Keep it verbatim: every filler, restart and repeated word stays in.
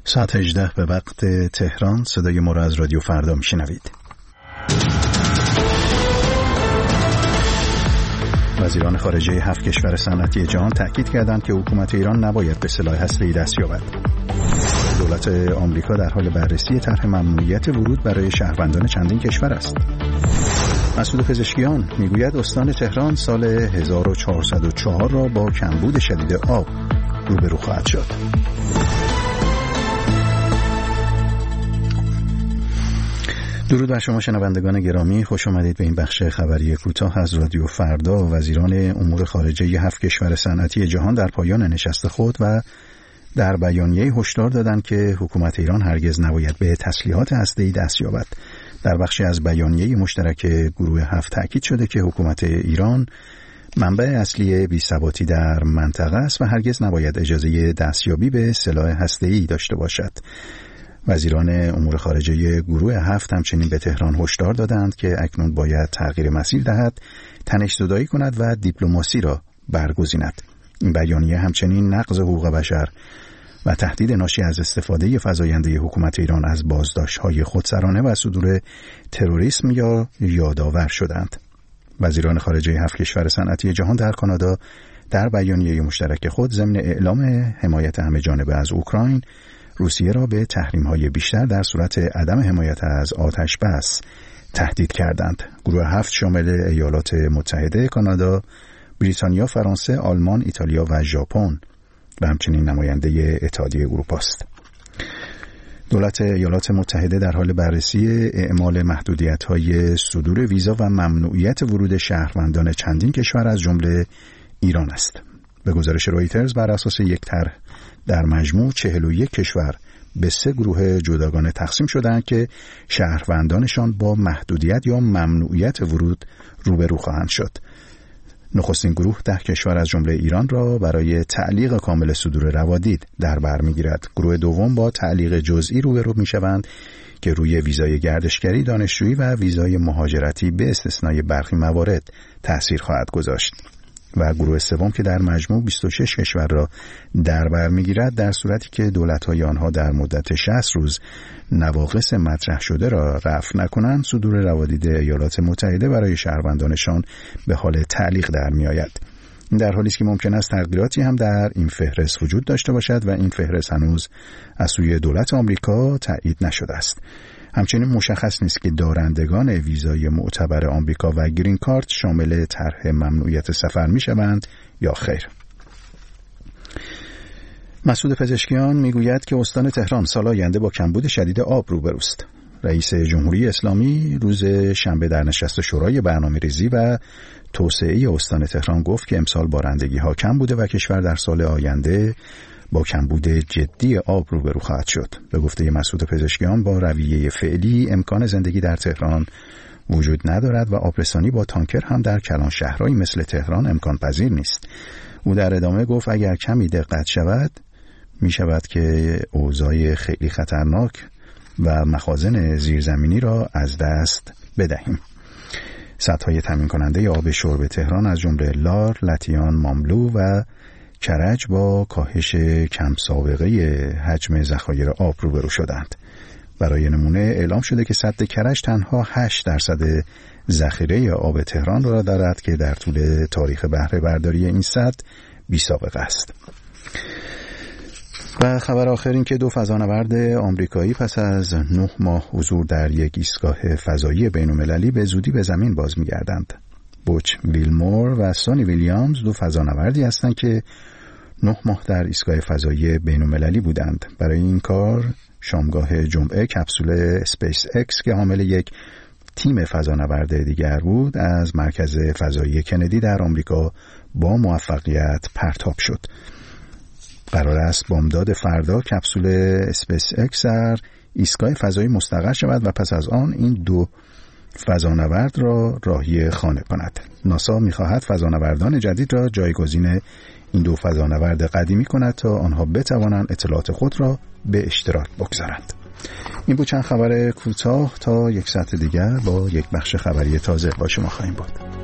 ساعت هجده به وقت تهران. صدای ما را از رادیو فردا میشنوید. وزیران خارجه هفت کشور صنعتی جهان تاکید کردند که حکومت ایران نباید به سلاح هسته‌ای دست یابد. دولت آمریکا در حال بررسی طرح ممنوعیت ورود برای شهروندان چندین کشور است. مسعود پزشکیان میگوید استان تهران سال هزار و چهارصد و چهار را با کمبود شدید آب روبرو خواهد شد. درود بر شما شنوندگان گرامی، خوش آمدید به این بخش خبری کوتاه از رادیو فردا. وزیران امور خارجه هفت کشور صنعتی جهان در پایان نشست خود و در بیانیه هشدار دادند که حکومت ایران هرگز نباید به تسلیحات هسته‌ای دست یابد. در بخشی از بیانیه مشترک گروه هفت تاکید شده که حکومت ایران منبع اصلی بی‌ثباتی در منطقه است و هرگز نباید اجازه دستیابی به سلاح هسته‌ای داشته باشد. وزیران امور خارجه گروه هفت همچنین به تهران هشدار دادند که اکنون باید تغییر مسیر دهد، تنش زدایی کند و دیپلماسی را برگزیند. این بیانیه همچنین نقض حقوق بشر و تهدید ناشی از استفاده فزاینده حکومت ایران از بازداشت‌های خودسرانه و صدور تروریسم یا یادآور شدند. وزیران خارجه هفت کشور صنعتی جهان در کانادا در بیانیه مشترک خود ضمن اعلام حمایت همه‌جانبه از اوکراین، روسیه را به تحریم‌های بیشتر در صورت عدم حمایت از آتش بس تهدید کردند. گروه هفت شامل ایالات متحده، کانادا، بریتانیا، فرانسه، آلمان، ایتالیا و ژاپن و همچنین نماینده اتحادیه اروپا است. دولت ایالات متحده در حال بررسی اعمال محدودیت‌های صدور ویزا و ممنوعیت ورود شهروندان چندین کشور از جمله ایران است. به گزارش رویترز بر اساس یک طرح در مجموع چهل و یک کشور به سه گروه جداگانه تقسیم شدند که شهروندانشان با محدودیت یا ممنوعیت ورود روبرو خواهند شد. نخستین گروه ده کشور از جمله ایران را برای تعلیق کامل صدور روادید در بر می‌گیرد. گروه دوم با تعلیق جزئی روبرو می‌شوند که روی ویزای گردشگری، دانشجویی و ویزای مهاجرتی به استثنای برخی موارد تأثیر خواهد گذاشت. و گروه سوم که در مجموع بیست و شش کشور را در بر می‌گیرد در صورتی که دولت‌های آنها در مدت شصت روز نواقص مطرح شده را رفع نکنند، صدور روادید ایالات متحده برای شهروندانشان به حال تعلیق در می‌آید. این در حالی است که ممکن است تغییراتی هم در این فهرست وجود داشته باشد و این فهرست هنوز از سوی دولت آمریکا تایید نشده است. همچنین مشخص نیست که دارندگان ویزای معتبر آمریکا و گرین کارت شامل طرح ممنوعیت سفر می‌شوند یا خیر. مسعود پزشکیان میگوید که استان تهران سال آینده با کمبود شدید آب روبروست. رئیس جمهوری اسلامی روز شنبه در نشست شورای برنامه‌ریزی و توسعه استان تهران گفت که امسال بارندگی‌ها کم بوده و کشور در سال آینده با کمبود جدی آب روبرو خواهد شد. به گفته مسعود پزشکیان با رویه فعلی امکان زندگی در تهران وجود ندارد و آبرسانی با تانکر هم در کلان شهرهایی مثل تهران امکان پذیر نیست. او در ادامه گفت اگر کمی دقت شود می شود که اوضاع خیلی خطرناک و مخازن زیرزمینی را از دست بدهیم. سدهای تامین کننده آب شرب تهران از جمله لار، لطیان، ماملو و کرج با کاهش کم سابقه حجم ذخایر آب روبرو شدند. برای نمونه اعلام شده که سد کرج تنها هشت درصد ذخیره آب تهران را دارد که در طول تاریخ بهره برداری این سد بی سابقه است. و خبر آخر این که دو فضانورد آمریکایی پس از نه ماه حضور در یک ایستگاه فضایی بین‌المللی به زودی به زمین باز می‌گردند. بوچ ویلمور و سانی ویلیامز دو فضانوردی هستند که نه ماه در ایستگاه فضایی بین‌المللی بودند. برای این کار شامگاه جمعه کپسول اسپیس اکس که حامل یک تیم فضانورد دیگر بود از مرکز فضایی کندی در آمریکا با موفقیت پرتاب شد. قرار است بامداد فردا کپسول اسپیس اکس در ایستگاه فضایی مستقر شود و پس از آن این دو فضانورد را راهی خانه کند. ناسا می‌خواهد فضانوردان جدید را جایگزین این دو فضانورد قدیمی کند تا آنها بتوانند اطلاعات خود را به اشتراک بگذارند. این بود چند خبر کوتاه. تا یک ساعت دیگر با یک بخش خبری تازه با شما خواهیم بود.